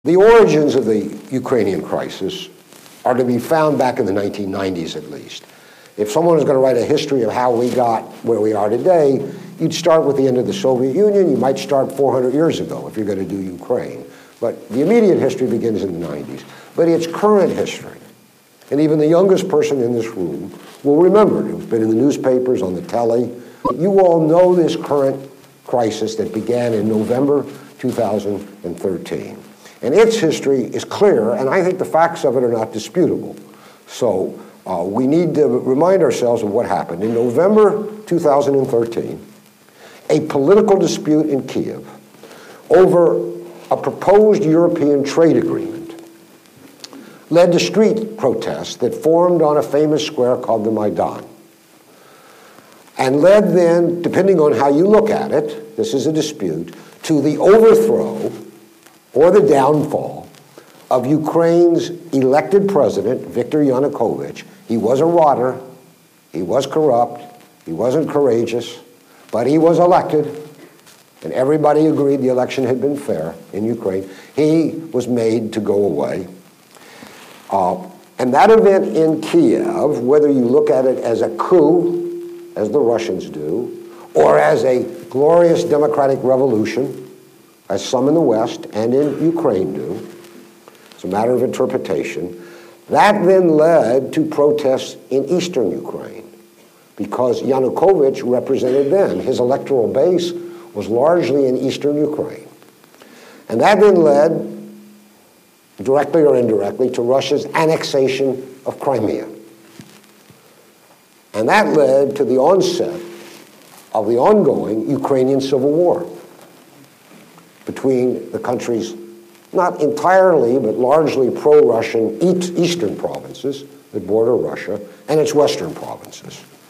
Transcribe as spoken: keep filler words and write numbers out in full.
The origins of the Ukrainian crisis are to be found back in the nineteen nineties at least. If someone was going to write a history of how we got where we are today, you'd start with the end of the Soviet Union. You might start four hundred years ago if you're going to do Ukraine. But the immediate history begins in the nineties. But it's current history. And even the youngest person in this room will remember it. It's been in the newspapers, on the telly. You all know this current crisis that began in November two thousand thirteen. And its history is clear, and I think the facts of it are not disputable. So uh, we need to remind ourselves of what happened. In November two thousand thirteen, a political dispute in Kiev over a proposed European trade agreement led to street protests that formed on a famous square called the Maidan, and led then, depending on how you look at it, this is a dispute, to the overthrow or the downfall of Ukraine's elected president, Viktor Yanukovych. He was a rotter, he was corrupt, he wasn't courageous, but he was elected, and everybody agreed the election had been fair in Ukraine. He was made to go away. Uh, and that event in Kiev, whether you look at it as a coup, as the Russians do, or as a glorious democratic revolution, as some in the West and in Ukraine do, it's a matter of interpretation, that then led to protests in eastern Ukraine, because Yanukovych represented them. His electoral base was largely in eastern Ukraine. And that then led, directly or indirectly, to Russia's annexation of Crimea. And that led to the onset of the ongoing Ukrainian civil war between the country's not entirely, but largely pro-Russian eastern provinces that border Russia and its western provinces.